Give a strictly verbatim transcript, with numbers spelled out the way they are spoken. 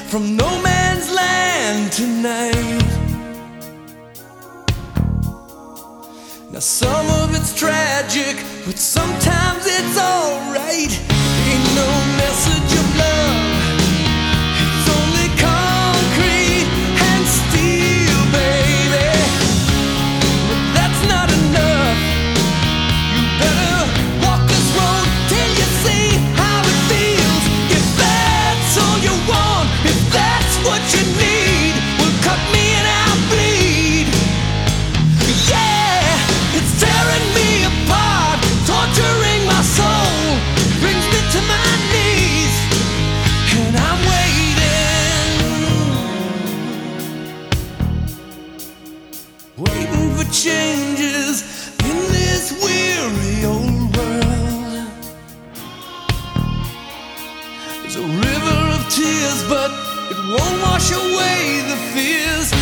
from no man's land tonight. Now some of it's tragic, but sometimes it's alright. Ain't no message of love, it's only concrete and steel, baby. But that's not enough. You better walk this road till you see how it feels. If that's all you want, if that's what you need, well, cut me and I'll bleed. Yeah, it's tearing me apart, torturing my soul, brings me to my knees, and I'm waiting, waiting for changes in this weary old world. There's a river of tears, but it won't wash away the fears.